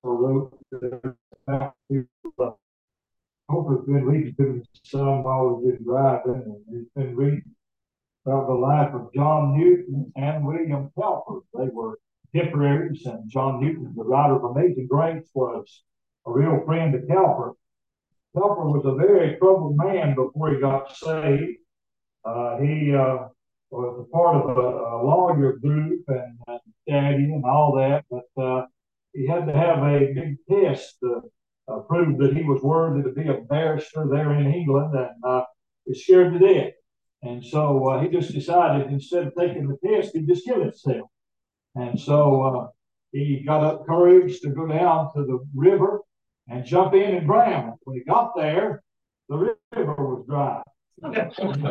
wrote that hope has been reading to me some while we've been driving, and he's been reading about the life of John Newton and William Telford. They were contemporaries, and John Newton, the writer of Amazing Grace, was a real friend of Telford. Telford was a very troubled man before he got saved. He was a part of a lawyer group and daddy and all that, but he had to have a big test to prove that he was worthy to be a barrister there in England, and was scared to death. And so he just decided, instead of taking the test, he'd just kill himself. And so he got up courage to go down to the river and jump in and drown. When he got there, the river was dry. So he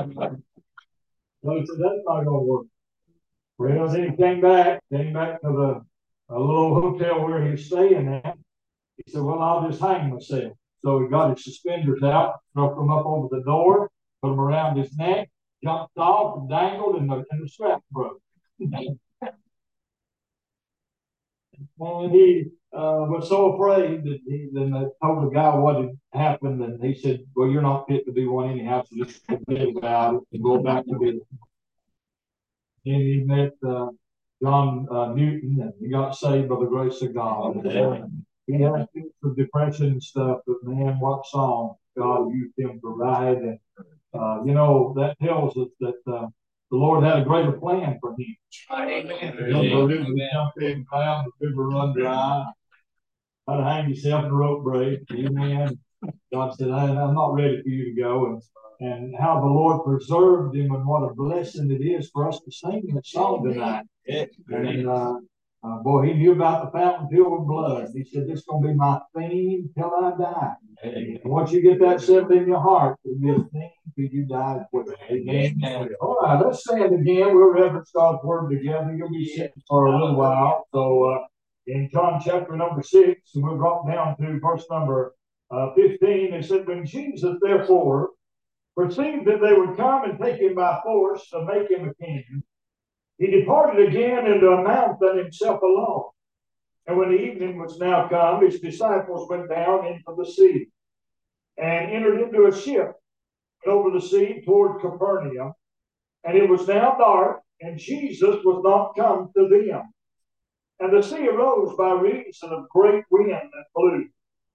said, that's not going to work. Well, then he came back to the little hotel where he was staying at. He said, well, I'll just hang myself. So he got his suspenders out, stuck them up over the door, put them around his neck, jumped off and dangled, and the strap broke. And he was so afraid that he then told the guy what had happened, and he said, well, you're not fit to be one anyhow, so just forget about it and go back to business. And he met John Newton, and he got saved by the grace of God. He had some depression and stuff, but man, what song God used him to write. And, that tells us that the Lord had a greater plan for him. Amen. The river jumped in, found the river run dry. How to hang yourself in a rope break. Amen. God said, I'm not ready for you to go. And how the Lord preserved him, and what a blessing it is for us to sing that song tonight. And boy, he knew about the fountain filled with blood. He said, this is going to be my theme till I die. And once you get that settled in your heart, it'll be a theme till you die with it. Amen. All right, let's stand again. We'll reference God's word together. You'll be sitting for a little while. So in John chapter number 6, and we'll drop down to verse number 15, it said, when Jesus therefore perceived that they would come and take him by force to make him a king, he departed again into a mountain himself alone. And when the evening was now come, his disciples went down into the sea and entered into a ship over the sea toward Capernaum. And it was now dark, and Jesus was not come to them. And the sea arose by reason of great wind that blew.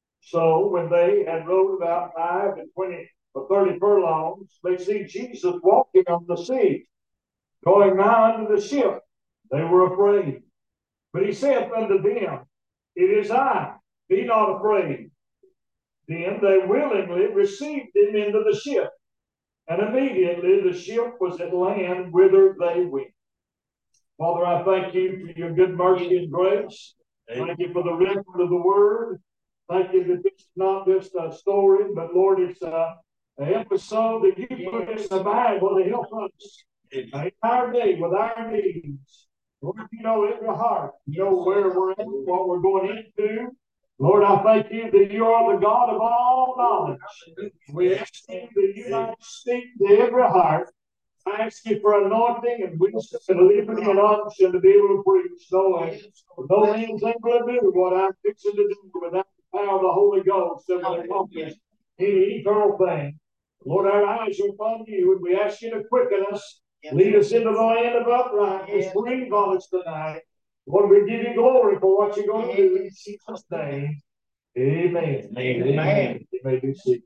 So when they had rowed about 5 and 20 or 30 furlongs, they see Jesus walking on the sea, going nigh unto the ship. They were afraid. But he saith unto them, it is I, be not afraid. Then they willingly received him into the ship, and immediately the ship was at land whither they went. Father, I thank you for your good mercy and grace. Thank you for the record of the word. Thank you that this is not just a story, but Lord, it's an episode that you put in the Bible to help us in our day with our needs. Lord, you know every heart. You know where we're at, what we're going into. Lord, I thank you that you are the God of all knowledge. We ask you that you might speak to every heart. I ask you for anointing and wisdom and liberty and unction to be able to preach, knowing no man's able to do what I'm fixing to do without the power of the Holy Ghost that will accomplish any eternal thing. Lord, our eyes are upon you, and we ask you to quicken us. Lead us into the land of uprightness. Breathe on us tonight. Lord, we give you glory for what you're going to do in Jesus' name. Amen. Amen. You may be seated.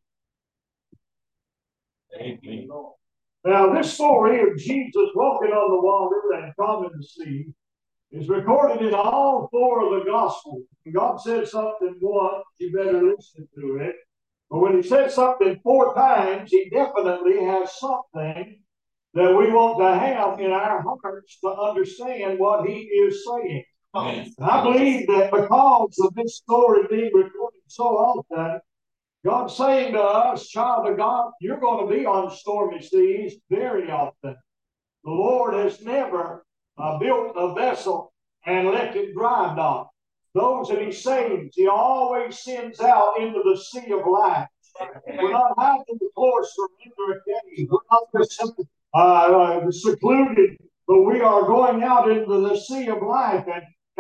Amen. Now, this story of Jesus walking on the water and calming the sea is recorded in all 4 of the Gospels. When God said something once, you better listen to it. But when he said something 4 times, he definitely has something that we want to have in our hearts to understand what he is saying. And I believe that because of this story being recorded so often, God's saying to us, child of God, you're going to be on stormy seas very often. The Lord has never built a vessel and left it dry dock. Those that he saves, he always sends out into the sea of life. We're not hiding the course from under a cave. We're not secluded, but we are going out into the sea of life.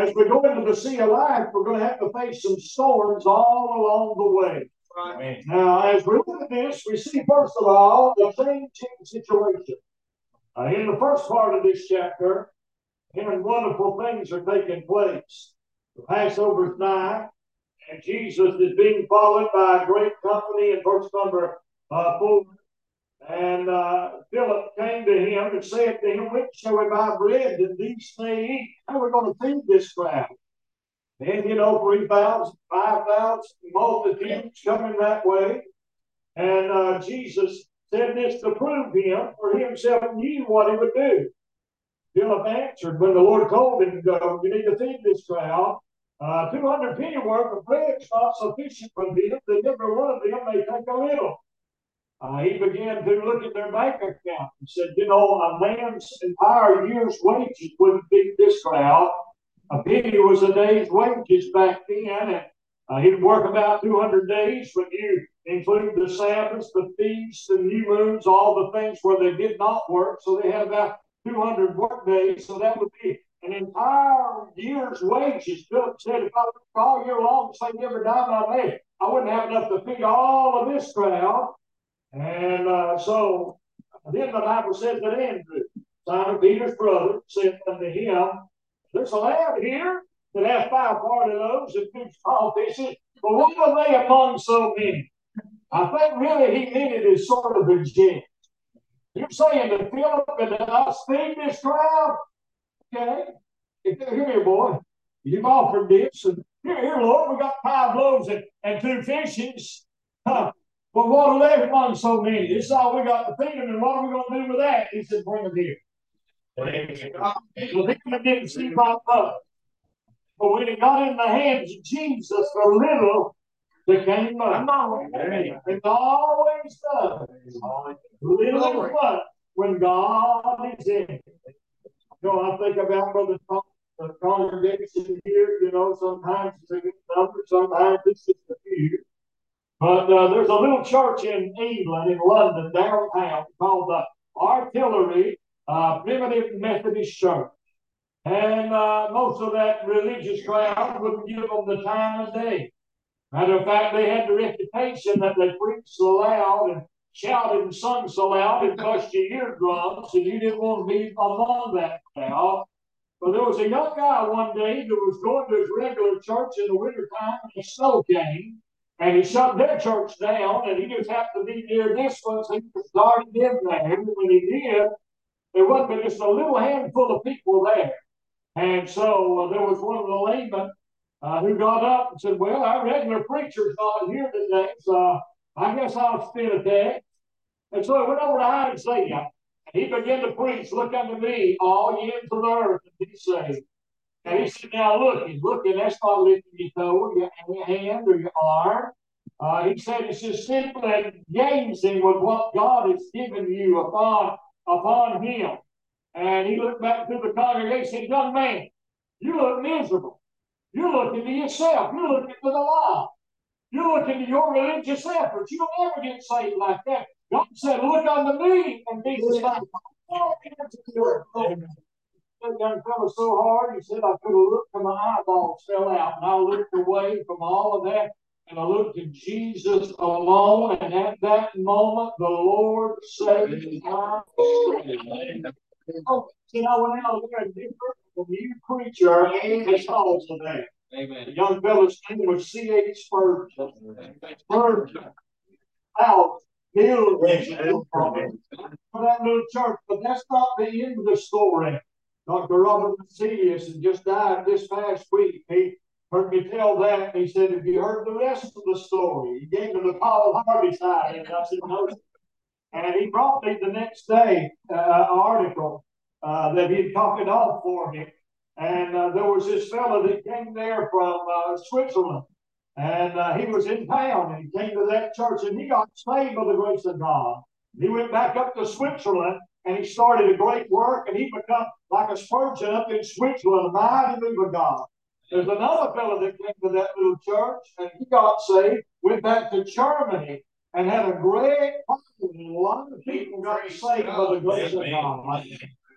as we go into the sea of life, we're going to have to face some storms all along the way. Right. Now, as we look at this, we see, first of all, the changing situation. In the first part of this chapter, wonderful things are taking place. The Passover is nigh, and Jesus is being followed by a great company in verse number 4. And Philip came to him and said to him, "When shall we buy bread that these may eat? How are we going to feed this crowd?" And 3,000, 5,000 multitudes coming that way. And Jesus said this to prove him, for he himself knew what he would do. Philip answered, when the Lord told him to go, "You need to feed this crowd. 200 penny worth of bread is not sufficient for them, that every one of them may take a little." He began to look at their bank account and said, a man's entire year's wages wouldn't feed this crowd. A penny was a day's wages back then, and he'd work about 200 days when you include the Sabbaths, the feasts, the new moons, all the things where they did not work. So they had about 200 work days. So that would be an entire year's wages. Philip said, if I worked all year long, say every dime I made, I wouldn't have enough to feed all of this crowd. And so then the Bible says that Andrew, Simon Peter's brother, said unto him, "There's a lad here that has 5 barley loaves and 2 small fishes, but what are they among so many?" I think really he meant it as sort of a jest. You're saying to Philip and to us, feed this crowd? Okay. Here, here, boy. You've offered this. And here, Lord, we got 5 loaves and 2 fishes. Huh. But what are they among so many? This is all we got to feed them, and what are we going to do with that? He said, "Bring them here." The demon didn't seem like much. But when it got in the hands of Jesus, the little became much. It always does. Little is much when God is in it. I think about Brother Tom, the congregation here, sometimes it's a good number, sometimes it's just a few. But there's a little church in England, in London, downtown, called the Artillery Primitive Methodist Church. And most of that religious crowd wouldn't give them the time of day. Matter of fact, they had the reputation that they preached so loud and shouted and sung so loud it bust your eardrums, and you didn't want to be among that crowd. But there was a young guy one day who was going to his regular church in the wintertime, and the snow came. And he shut their church down, and he just happened to be near this one, so he started in there. And when he did, there wasn't but just a little handful of people there. And so there was one of the laymen who got up and said, "Well, our regular preacher's not here today, so I guess I'll spin a text." And so he went over to Isaiah, and he began to preach, "Look unto me, all ye ends of the earth, and be saved." And he said, "Now looking, that's not lifting your toe, your hand, or your arm." He said, "It's just simply gazing with what God has given you upon him." And he looked back to the congregation and said, "Young man, you look miserable. You're looking to yourself. You're looking to the law. You're looking to your religious efforts. You'll never get saved like that. God said, look unto me and be saved." That young fellow so hard, he said, I could have looked till my eyeballs fell out. And I looked away from all of that, and I looked to Jesus alone. And at that moment, the Lord saved my soul. When I went out there, a new preacher has also there. Amen. The young fellow's name was C.H. Spurgeon. Spurgeon. Out. Millions for that little church. But that's not the end of the story. Dr. Robert Macias had just died this past week. He heard me tell that, and he said, "Have you heard the rest of the story?" He gave me the Paul Harvey side, and I said, "No." And he brought me the next day an article that he had copied off for me. And there was this fellow that came there from Switzerland. And he was in town, and he came to that church, and he got saved by the grace of God. He went back up to Switzerland, and he started a great work, and he became like a Spurgeon up in Switzerland, a mighty move of God. There's another fellow that came to that little church, and he got saved, went back to Germany, and had a great following. A lot of people got saved by the grace of God.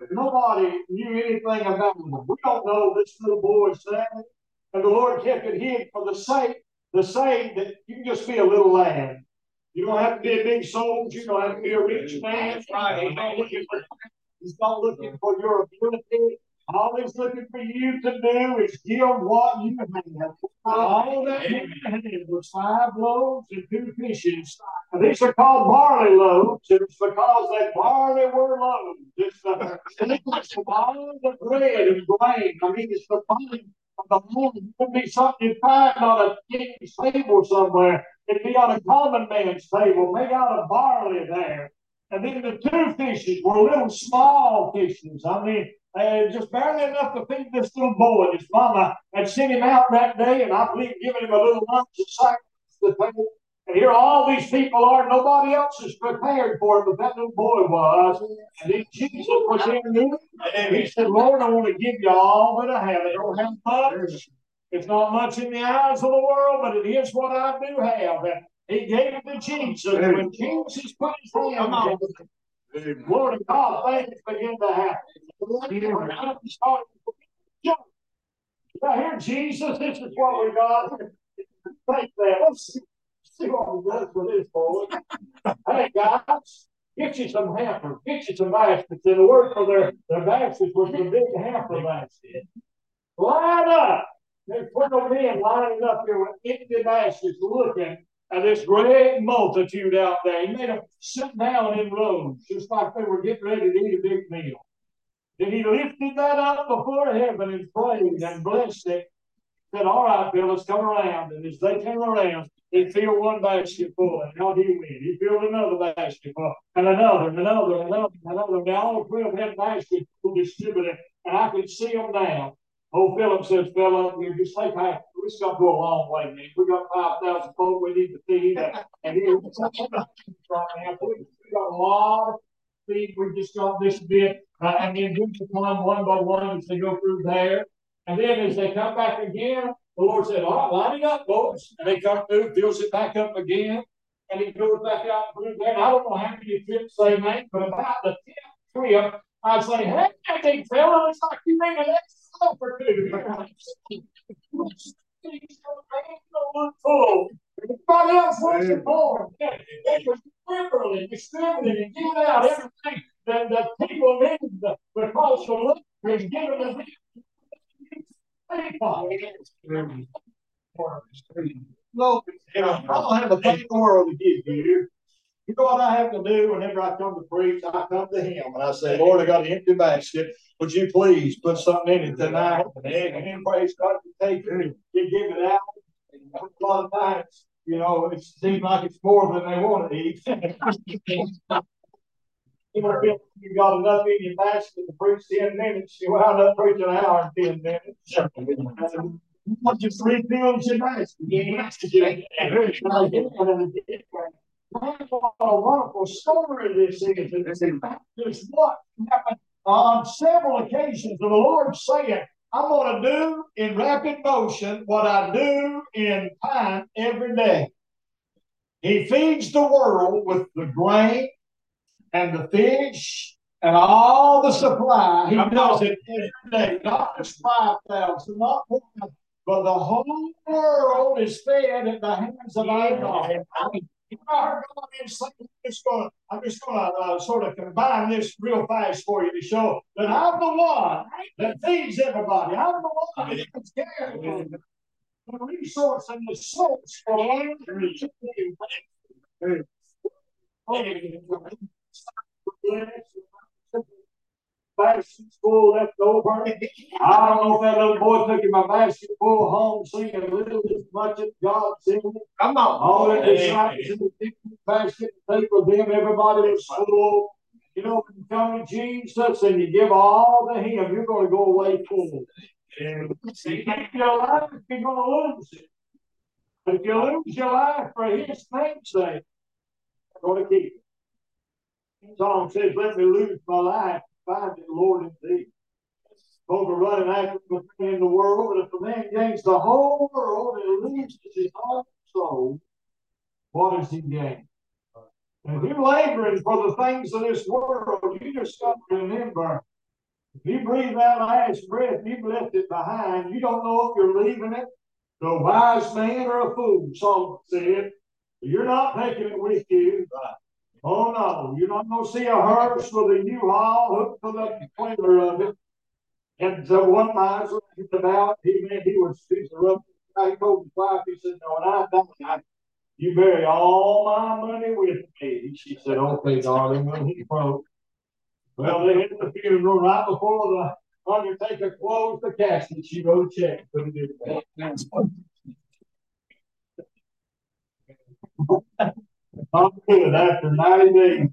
Nobody knew anything about them. We don't know this little boy's name. And the Lord kept it hid for the sake that you can just be a little lad. You don't have to be a big soldier. You don't have to be a rich man. He's not looking for your ability. All he's looking for you to do is give what you have. All that you had was 5 loaves and 2 fishes. And these are called barley loaves. It's because that barley were loaves. It's the bottom of the bread and grain. I mean, it's the bottom of the home. It would be something you find on a king's table somewhere. It'd be on a common man's table, made out of barley there. And then the 2 fishes were little small fishes. I mean, just barely enough to feed this little boy. His mama had sent him out that day, and I believe giving him a little lunch and sacrifice to the table. And here all these people are. Nobody else is prepared for it, but that little boy was. And then Jesus was in there, and he said, Lord, I want to give you all that I have. I don't have much. It's not much in the eyes of the world, but it is what I do have. And he gave it to Jesus. And when Jesus put his hand on it, Lord of God, things begin to happen. Here, Jesus, this is what we got. Take that. Let's see what we does with this, boy. Hey, guys, get you some hampers. Get you some baskets. And the word for their baskets was the big hamper basket. Line up. There's 12 men lining up here with empty baskets looking at this great multitude out there. He made them sit down in rows, just like they were getting ready to eat a big meal. Then he lifted that up before heaven and prayed and blessed it. Said, all right, fellas, come around. And as they came around, he filled one basket full. And how he went? He filled another basket full. And another, and another, and another, and another. And all 12 had baskets distributed. And I could see them now. Old Philip says, fella, you just take half. We just got to go a long way, man. We got 5,000 folk we need to feed. And here we got a lot of feed. We just got this bit. And then we can climb one by one as they go through there. And then as they come back again, the Lord said, all right, line it up, folks. And they come through, fills it back up again. And he goes back out through there. And I don't know how many trips they make, but about the 10th trip, I'd say, hey, big fella, looks like you made an extra for 2. Full. Everybody else wants it more. They were liberally distributing and giving out everything that the people need because the Lord is giving them. No, I don't have a thing in the world to give you. You know what I have to do whenever I come to preach? I come to him and I say, Lord, I got an empty basket. Would you please put something in it tonight? And then praise God to take it. You give it out. A lot of times, you know, it seems like it's more than they want to eat. You got enough in your basket to preach 10 minutes. You wound up preaching an hour and 10 minutes. What you 3 pills in basket? What a wonderful story this is. There's what happened on several occasions. The Lord saying, I'm going to do in rapid motion what I do in time every day. He feeds the world with the grain and the fish and all the supply. He does it every day, not just 5,000, not 1,000, but the whole world is fed at the hands of our God. I'm just going to sort of combine this real fast for you to show that I'm the one that feeds everybody. I'm the one that takes care of the resource and the source for baskets full left over. I don't know if that little boy took my basket full home singing a little as much as God singing. Come on. All the disciples in the basket take with them. Everybody was full. You know, when you come to Jesus and you give all to Him, you're going to go away full. If you keep your life, you're going to lose it. But if you lose your life for His name's sake, you're going to keep it. The song says, let me lose my life. Find it, Lord, indeed. Folk are running after the thing in the world, but if a man gains the whole world and loses his own soul, what does he gain? And if you're laboring for the things of this world, you just got to remember If you breathe that last breath, you've left it behind. You don't know if you're leaving it to a wise man or a fool, Solomon said. You're not taking it with you. Oh, no. You're not going to see a hearse with a U-Haul hooked to the trailer of it. And so one miser about, he's a rough guy. He told his wife, he said, no, when I die, you bury all my money with me. She said, okay, darling. Well, he broke. Well, they had the funeral right before the undertaker closed the casket. She wrote a check. Put it in there. I'm good after 90 days.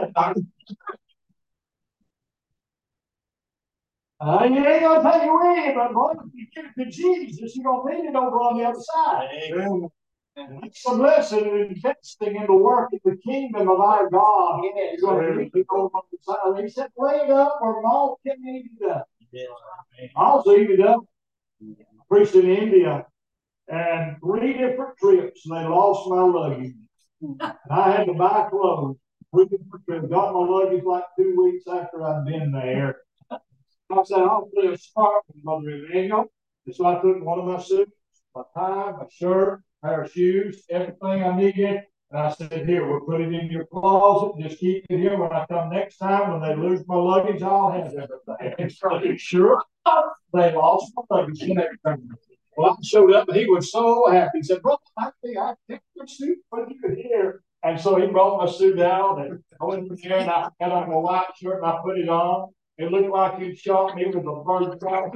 You ain't gonna take it away, but boy, if you give it to Jesus, you're gonna need it over on the other side. Amen. And it's a blessing in investing in the work of the kingdom of our God. You're going to need it over on the side. He said, lay it up where moth can eat it up. I also eat it up. I preached in India, and 3 different trips, and they lost my luggage. And I had to buy clothes. 3 different trips. Got my luggage like 2 weeks after I'd been there. I said, I'll play a smart with Brother Emmanuel. And so I took one of my suits, my tie, my shirt, pair of shoes, everything I needed. And I said, here, we'll put it in your closet. Just keep it here. When I come next time, when they lose my luggage, I'll have everything. Sure. They lost my luggage and everything. Well, I showed up and he was so happy. He said, Brother, I picked your suit, put you here. And so he brought my suit out, and I went from there and I got on my white shirt and I put it on. It looked like he'd shot me with a bird trap.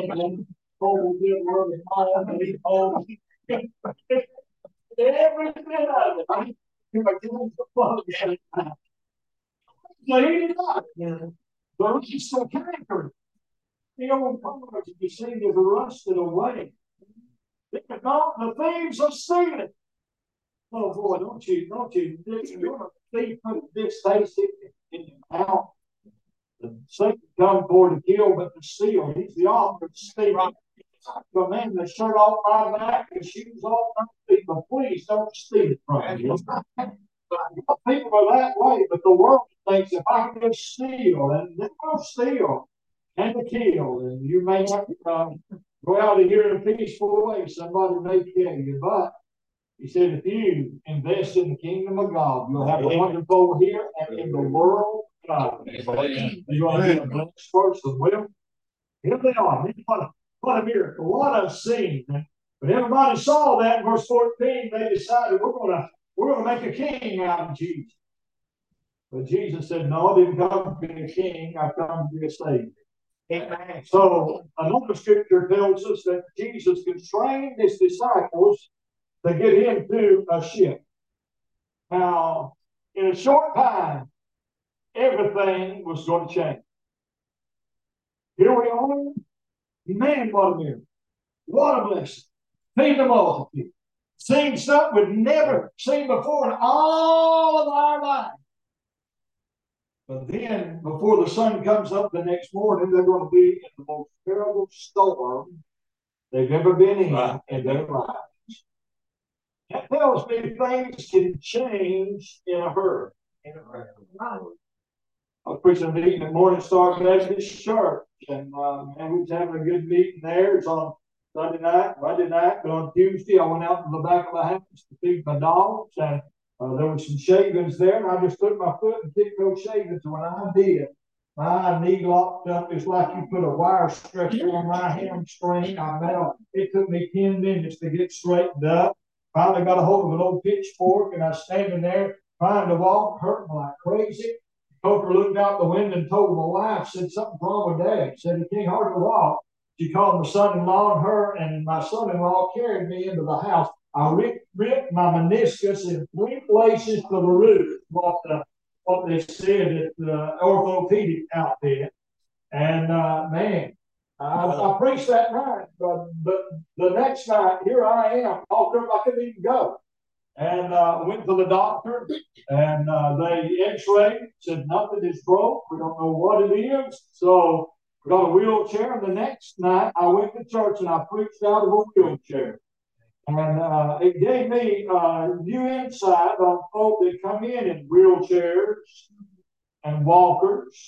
Every bit of it. So he did not. But he's so conquered. The old cars you see is rusted away. The thieves are stealing. Oh boy, don't you? You're a thief put this face in your mouth. The Satan come for to kill, but to steal. He's the author of stealing. But man, the shirt off my back, the shoes off my feet. But please don't steal it from me. People are that way, but the world thinks if I can just steal, and they will steal and to kill, and you may not go out of here in a peaceful way. Somebody may kill you, but he said, if you invest in the kingdom of God, you'll have a wonderful here and in the world. God. You're going to be a blessed person. Well, here they are. What a miracle. What a scene. But everybody saw that in verse 14. They decided we're going to make a king out of Jesus. But Jesus said, no, I didn't come to be a king. I come to be a savior. Amen. So another scripture tells us that Jesus constrained his disciples to get into a ship. Now, in a short time, everything was going to change. Here we are. Man, what a miracle. What a blessing. Feed the multitude. Seeing stuff we've never seen before in all of our lives. But then, before the sun comes up the next morning, they're going to be in the most terrible storm they've ever been in their lives. That tells me things can change in a hurry. I was preaching a meeting at Morning Star Baptist Church, and we was having a good meeting there. It's on Sunday night, Monday night, but on Tuesday I went out to the back of the house to feed my dogs, and there were some shavings there, and I just took my foot and kicked those shavings. And when I did, my knee locked up. It's like you put a wire stretcher on my hamstring. It took me 10 minutes to get straightened up. Finally got a hold of an old pitchfork, and I was standing there trying to walk, hurting like crazy. Coker looked out the window and told my wife, said, something's wrong with Dad. Said, he can't hardly walk. She called my son-in-law, and her and my son-in-law carried me into the house. I ripped my meniscus in 3 places to the root, what they said at the orthopedic outfit. And man, I preached that night, but the next night, here I am, all up, I couldn't even go. And went to the doctor, and they x-rayed, said nothing is broke. We don't know what it is. So we got a wheelchair. And the next night, I went to church and I preached out of a wheelchair. And it gave me new insight on folk that come in wheelchairs and walkers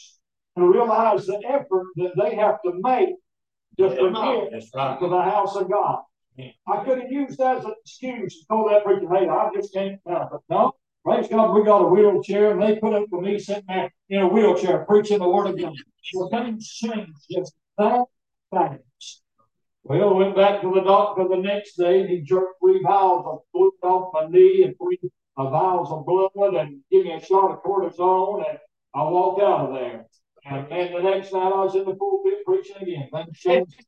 and realize the effort that they have to make just to get to the house of God. I could have used that as an excuse and told that preacher, hey, I just can't help it. No, praise God, we got a wheelchair, and they put up with me sitting there in a wheelchair preaching the Word of God. Well, things changed just that fast. Well, went back to the doctor the next day, and he jerked 3 vials of fluid off my knee and 3 vials of blood and gave me a shot of cortisone, and I walked out of there. And then the next night I was in the pulpit preaching again. Things changed.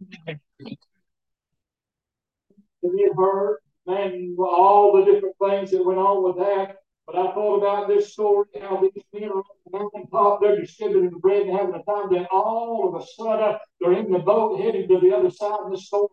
It hurt, man, all the different things that went on with that. But I thought about this story, how these men are on the mountaintop, they're distributing the bread and having a time. Then all of a sudden, they're in the boat heading to the other side of the storm.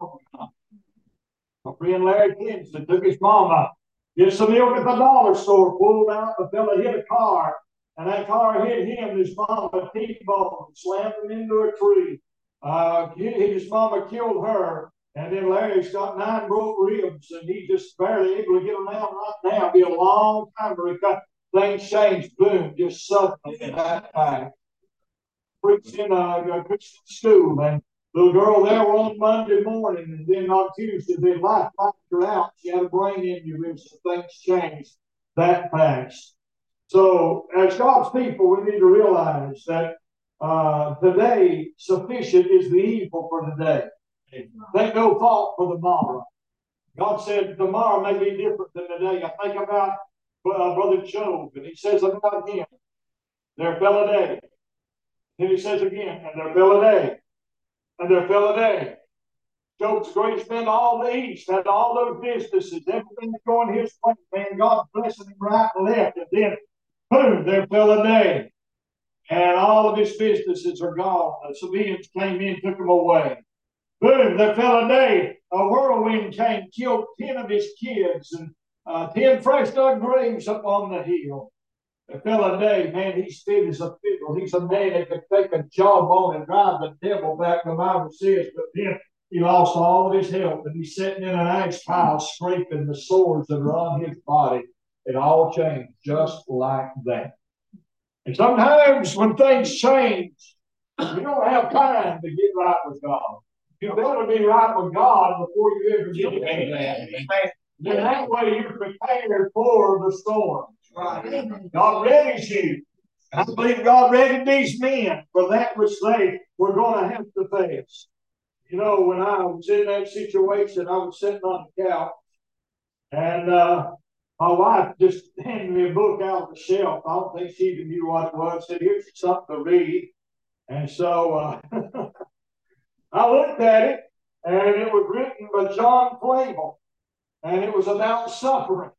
My friend Larry Kinston took his mama, get some milk at the dollar store, pulled out, the fella hit a car, and that car hit him, his mama T-boned, slammed him into a tree. His mama killed her. And then Larry's got 9 broke ribs, and he's just barely able to get around right now. It'll be a long time to recover. Things changed, boom, just suddenly in that time. Preached in a Christian school, and little girl there on Monday morning, and then on Tuesday, then life knocked her out. She had a brain injury, so things changed that fast. So, as God's people, we need to realize that today, sufficient is the evil for today. Take no thought for tomorrow. God said tomorrow may be different than today. I think about Brother Job, and he says about him, there fell a day. Then he says again, and there fell a day. And there fell a day. Job's greatest man all the East had all those businesses, everything going his way. Man, God blessing him right and left. And then, boom, there fell a day. And all of his businesses are gone. The civilians came in, took them away. Boom, there fell a day. A whirlwind came, killed 10 of his kids, and 10 fresh dug graves up on the hill. There fell a day, man, he's fit as a fiddle. He's a man that could take a jawbone and drive the devil back, the Bible says. But then he lost all of his health, and he's sitting in an ash pile scraping the sores that are on his body. It all changed just like that. And sometimes when things change, you don't have time to get right with God. You better be right with God before you ever get that. Then that way you're prepared for the storm. God readies you. I believe God readied these men for that which they were going to have to face. You know, when I was in that situation, I was sitting on the couch, and my wife just handed me a book out of the shelf. I don't think she even knew what it was. Said, here's something to read. And so I looked at it, and it was written by John Flavel, and it was about suffering.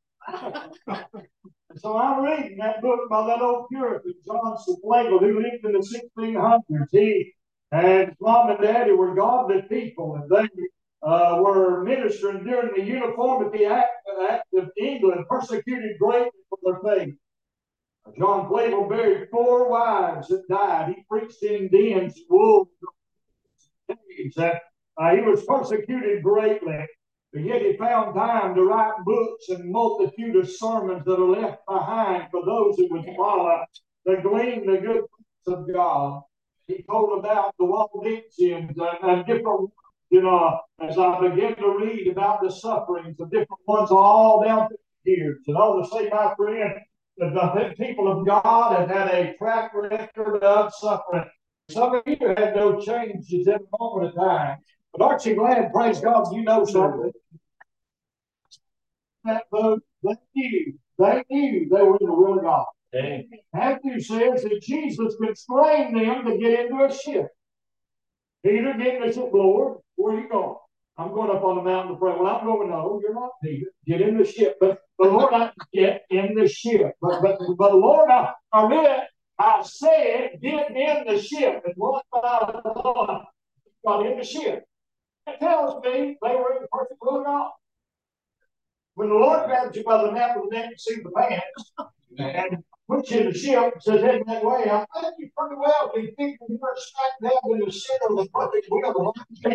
And so I'm reading that book by that old Puritan, John Flavel, who lived in the 1600s. He and his mom and daddy were godly people, and they were ministering during the Uniformity Act of England, persecuted greatly for their faith. John Flavel buried 4 wives that died. He preached in dens, wolves, that he was persecuted greatly, but yet he found time to write books and multitude of sermons that are left behind for those who would follow the glean the good of God. He told about the Waldensians and different, as I began to read about the sufferings of different ones all down through the years. And I want to say, my friend, that the people of God have had a track record of suffering. Some of you had no changes in a moment of time. But aren't you glad, praise God, you know something? That they knew they were in the will of God. Matthew says that Jesus constrained them to get into a ship. Peter, get in the ship, Lord. Where are you going? I'm going up on the mountain to pray. Well, I'm going, no, you're not, Peter. Get in the ship. But Lord, I get in the ship. But Lord, I said, get in the ship. And one by one got in the ship. It tells me they were in the perfect will of God. When the Lord grabs you by the nape of the neck and sees the pants and puts you in the ship and says, head that way, I think you pretty well be thinking you're smack dab in the center of the perfect will.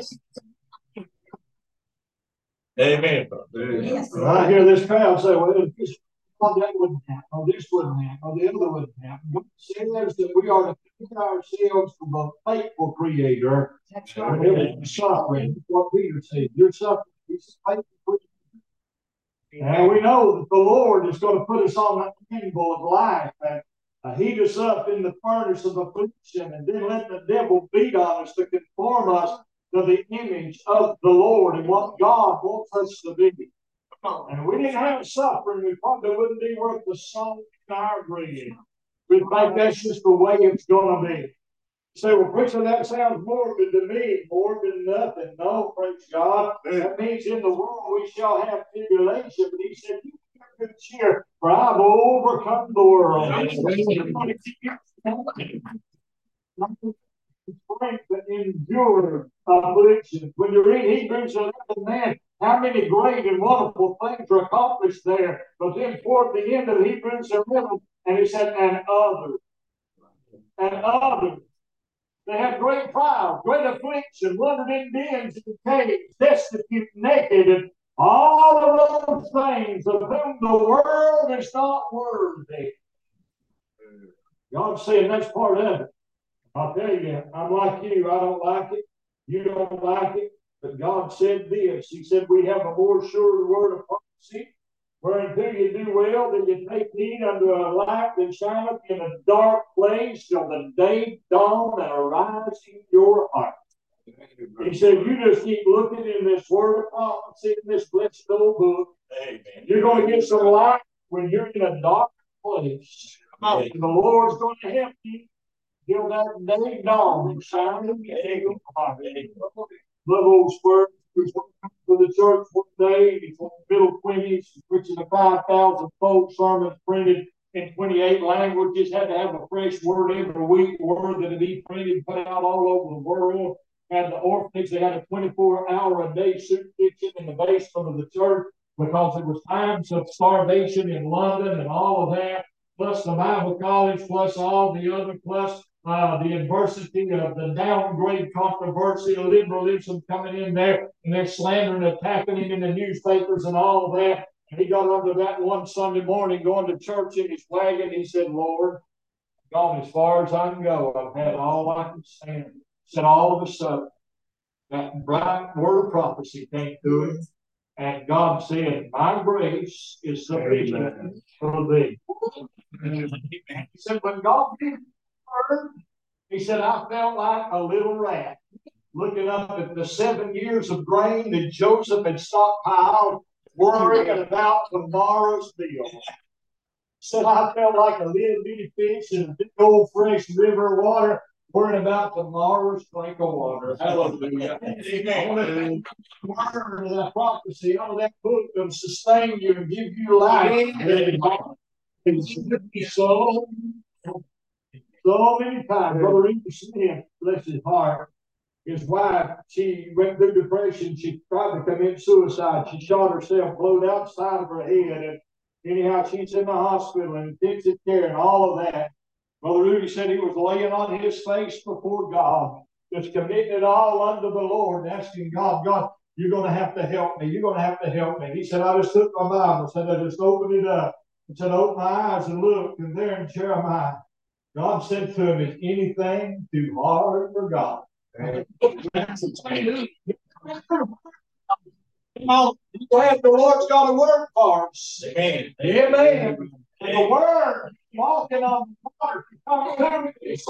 Amen. Yes. I hear this crowd say, well, that wouldn't happen, or this wouldn't happen, or the other wouldn't happen. What it says that we are to get ourselves from a faithful Creator. That's right. We're suffering. What Peter said, you're suffering. He's a faithful Creator. And we know that the Lord is going to put us on the anvil of life and heat us up in the furnace of affliction, and then let the devil beat on us to conform us to the image of the Lord and what God wants us to be. And if we didn't have suffering, we probably wouldn't be worth the salt in our bread. We think that's just the way it's going to be. You say, well, preacher, that sounds morbid to me. Morbid nothing. No, praise God. That means in the world we shall have tribulation. But he said, you have good cheer, for I've overcome the world. Strength to endure affliction. When you read Hebrews 11, man, how many great and wonderful things are accomplished there. But then toward the end of Hebrews 11, and he said, and others. They had great trials, great affliction, wandered in dens and caves, destitute, naked, and all of those things of whom the world is not worthy. God's saying that's part of it. I'll tell you, I'm like you. I don't like it. You don't like it. But God said this. He said, we have a more sure word of prophecy, whereunto you do well that you take heed unto a light that shineth in a dark place till the day dawn and arise in your heart. He said, you just keep looking in this word of prophecy, in this blessed old book. Amen. You're going to get some light when you're in a dark place. And the Lord's going to help you till that day dawn and shine in your heart. Little old Spurs was for the church one day before the middle 20s, preaching to 5,000 folks, sermons printed in 28 languages, had to have a fresh word every week, word that would be printed, put out all over the world. And the orphanage, they had a 24-hour-a-day soup kitchen in the basement of the church because it was times of starvation in London and all of that, plus the Bible college, plus all the other, plus the adversity of the downgrade controversy, liberalism coming in there, and they're slandering, attacking him in the newspapers and all of that. And he got under that one Sunday morning going to church in his wagon. He said, Lord, I've gone as far as I can go. I've had all I can stand. He said, all of a sudden, that bright word of prophecy came to him. And God said, my grace is sufficient for thee. He said, when God gave me the word, he said, I felt like a little rat looking up at the 7 years of grain that Joseph had stockpiled, worrying about tomorrow's meal. He said, I felt like a little bitty fish in a big old fresh river of water, worrying about tomorrow's drink of water. Hallelujah. Amen. Word of that prophecy, all that book will sustain you and give you life. So many times, Brother Reed Smith, bless his heart, his wife, she went through depression. She tried to commit suicide. She shot herself, blowed outside of her head. And anyhow, she's in the hospital in intensive care and all of that. Brother Rudy said he was laying on his face before God, just committing it all unto the Lord and asking God, God, you're going to have to help me. You're going to have to help me. He said, I just took my Bible, said, I just opened it up. He said, open my eyes and look. And there in Jeremiah, God said to him, is anything too hard for God? Glad the Lord's got a word for us. Amen. Amen. And the word, walking on the water.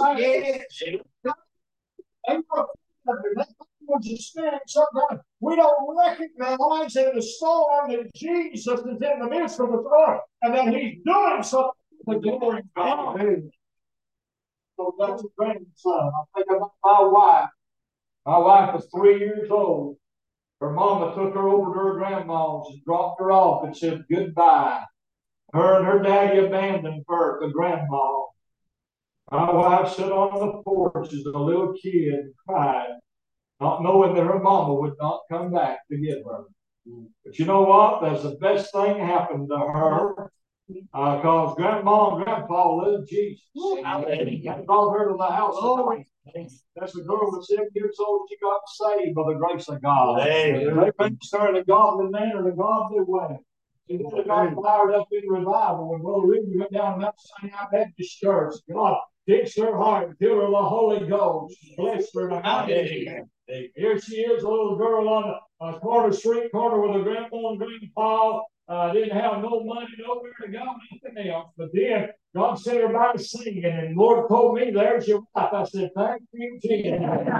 We don't recognize in the storm that Jesus is in the midst of the storm and that he's doing something for the glory of God. So that's a grandson. I think about my wife. My wife was 3 years old. Her mama took her over to her grandma's and dropped her off and said goodbye. Her and her daddy abandoned her to grandma. My wife sat on the porch as a little kid and cried, not knowing that her mama would not come back to get her. But you know what? That's the best thing happened to her. Because Grandma and Grandpa loved Jesus. I brought her to the house of God. That's a girl that's 7 years old. She got saved by the grace of God. They raised her in a godly manner, in a godly way. He really got fired up in revival when Brother Ruby went down to Mount Sinai Baptist Church. God fixed her heart, filled her with the Holy Ghost, blessed her. Here she is, a little girl on a corner street corner with her grandma and grandpa. Didn't have no money, nowhere to go, nothing else. But then God sent her by singing, and the Lord told me, "There's your wife." I said, "Thank you, Jesus."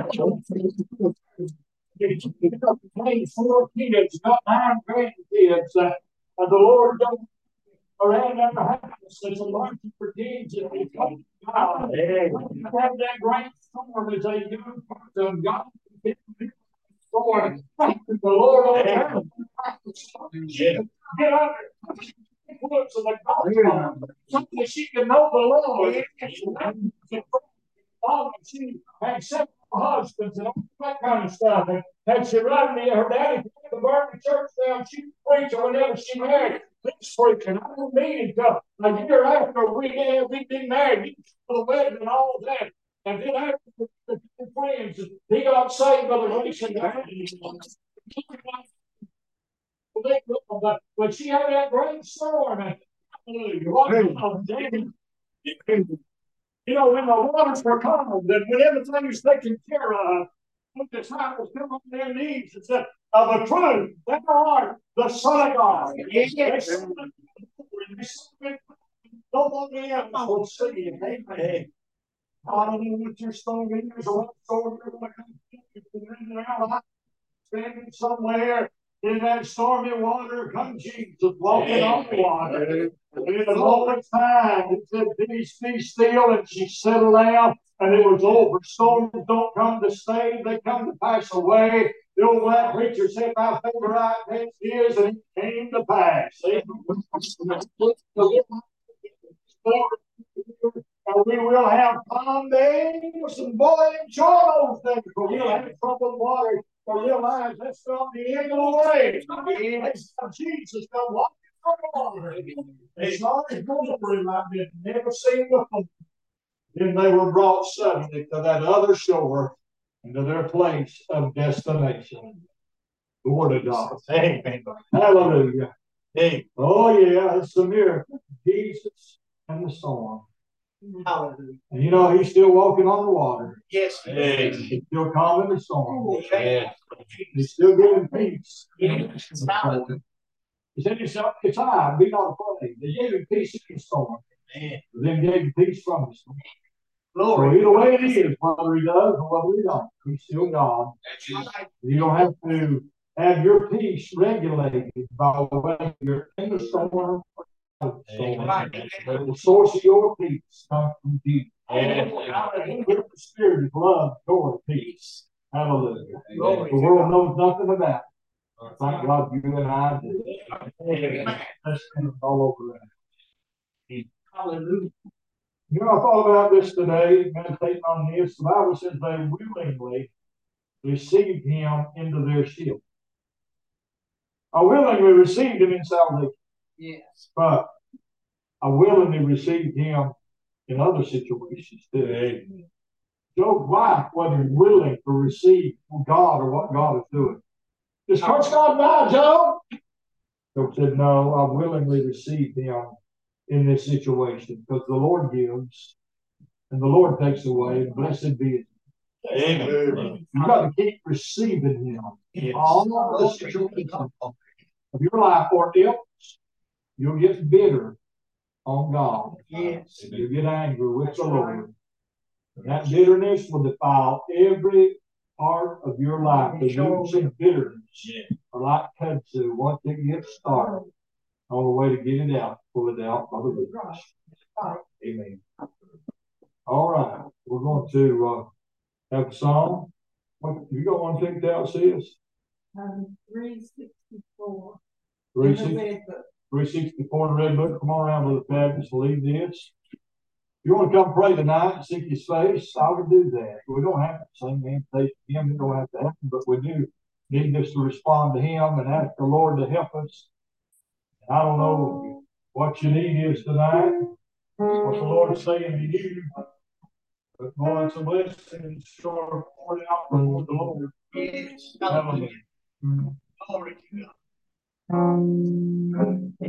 24 kids, got 9 grandkids. The Lord don't around our house. There's a large for kids that we come to God. Have that great storm as a young person. God storm. The Lord on get under influence of the gospel. Something she can know the Lord. She had several husbands and all that kind of stuff. And she right me, her daddy had to burn the church down. She preached whenever she married. This preaching. I didn't mean until a year after we'd been married for the wedding and all that. And then after the friends, he got saved by the grace of God. But she had that great storm. And hallelujah. You know, when the waters were calm, then when everything was taken care of, when the disciples come on their knees and said, "Of a truth, thou art the Son of God." Yes. Nobody else will see it. Amen. I don't know what your story is or what story you're going to come to. Standing somewhere in that stormy water, come Jesus walking on the water. And in a moment's time, it said, "Peace, be still," and she settled down, and it was over. Storms don't come to stay, they come to pass away. The old black preacher said, "My favorite text is, and it came to pass." And we will have calm days and boy, enjoy those things, but we'll have troubled water. For realize that's not the end of the way. It's Jesus come walking through the water. It's not as glory like they'd never seen before. Then they were brought suddenly to that other shore and to their place of destination. Glory to God. Amen. Hallelujah. Amen. Oh, yeah, it's a miracle. Jesus and the storm. Hallelujah. And you know, he's still walking on the water. Yes. He's still calming the storm. Yes. He's still giving peace. Yes. He said, "It's I, be not afraid." They gave him peace in the storm. Then gave him peace from the storm. Glory. So either way it is, whether he does or whether he don't, he's still God. You don't have to have your peace regulated by whether you're in the storm. The source of your peace comes from Jesus. The spirit of love, joy, peace. Hallelujah. The world knows nothing about it. Thank God you and I do. Let's spend it all over that. Hallelujah. You know, I thought about this today, meditating on this. The Bible says they willingly received him into their ship. I willingly received him in salvation. Yes. But I willingly received him in other situations too. Job's wife wasn't willing to receive God or what God is doing. Just curse God by, Job. Job said, "No, I willingly received him in this situation because the Lord gives and the Lord takes away. Blessed be it." Amen. You've got to keep receiving him in all the situations of your life, or else you'll get bitter on God. Yes. You'll get angry with the Lord. And that bitterness will defile every part of your life. The roots of bitterness are like kudzu. Once it gets started, on the way to get it out, pull it out by the roots. Amen. All right. We're going to have a song. You got one ticked out, sis? 364. 364 in the red book. Come on around, Brother Fabulous. Leave this. If you want to come pray tonight and seek his face, I would do that. We don't have to sing the invitation to him. We don't have to happen, but we do need us to respond to him and ask the Lord to help us. I don't know what your need is tonight, what the Lord is saying to you, but boy, it's a blessing and sure poured out from the Lord. Yes. Hallelujah. Glory to God.